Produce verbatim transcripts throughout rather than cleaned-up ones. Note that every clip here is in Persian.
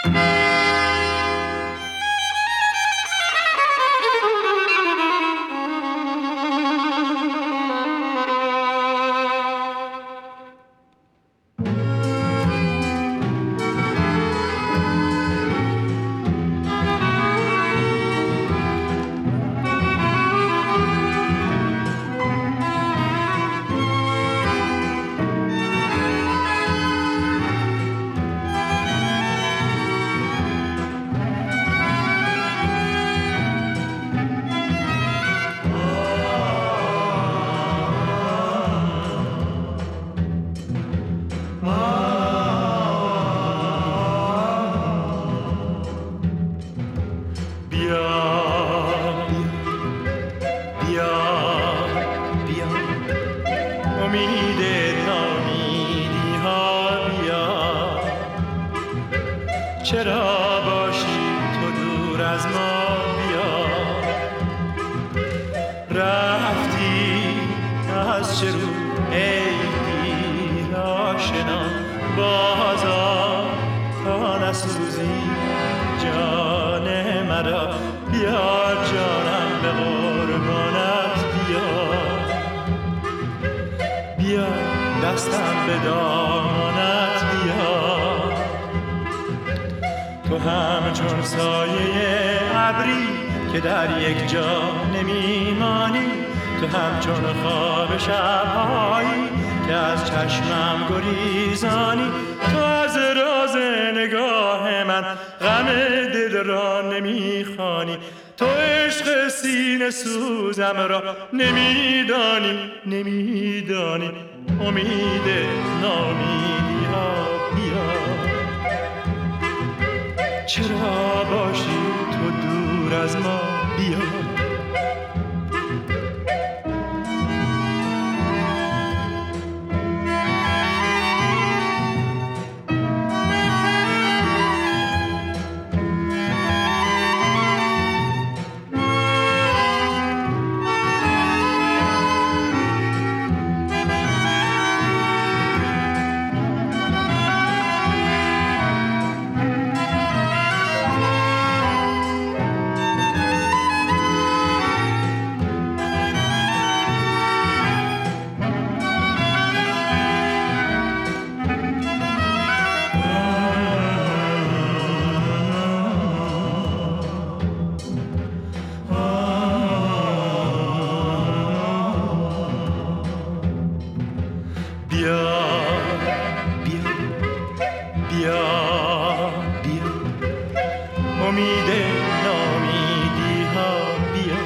چرا باشی تو دور از ما بیا. رفتی از چه رو ای دیر آشنا، بازا تا نسوزی جان مرا. بیا جانم به قربانت بیا، بیا دستم به دامانت بیا. تو همچون سایه ابری که در یک جا نمیمانی، تو همچون خواب شبهایی که از چشمم گریزانی. تو از راز نگاه من غم دل را نمیخوانی، تو عشق سینه سوزم را نمیدانی نمیدانی. امید نامیدی ها بیا، چرا باشی تو دور از ما بیا. امید نامیدی ها بیا،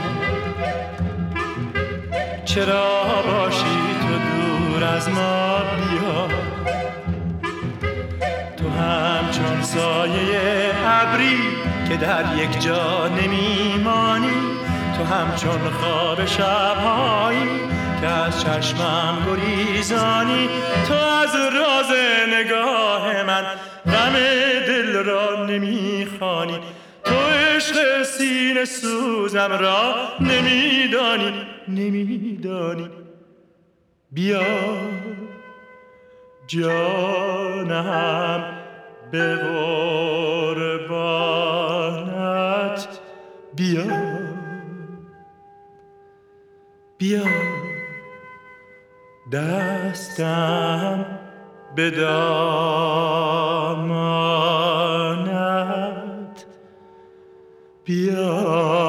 چرا باشی تو دور از ما بیا. تو همچون سایه ابری که در یک جا نمیمانی، تو همچون خواب شبهایی که از چشمم گریزانی. تو از راز نگاه من غم دل را نمیخوانی، تو عشق سینه سوزم را نمیدانی نمیدانی. بیا جانم به قربانت بیا، بیا دستم به دامانت بیا.